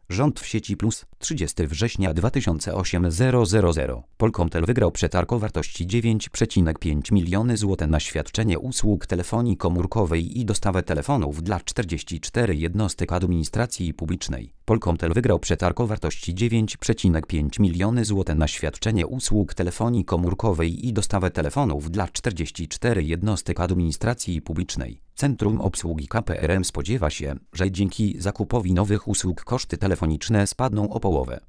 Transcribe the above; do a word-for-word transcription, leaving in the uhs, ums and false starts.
Rząd w sieci Plus, trzydziestego września dwa tysiące osiemnastego. Polkomtel wygrał przetarg o wartości dziewięć przecinek pięć miliony złotych na świadczenie usług telefonii komórkowej i dostawę telefonów dla czterdziestu czterech jednostek administracji publicznej. Polkomtel wygrał przetarg o wartości dziewięć przecinek pięć miliony złotych na świadczenie usług telefonii komórkowej i dostawę telefonów dla czterdziestu czterech jednostek administracji publicznej. Centrum Obsługi K P R M spodziewa się, że dzięki zakupowi nowych usług koszty telefoniczne spadną o połowę.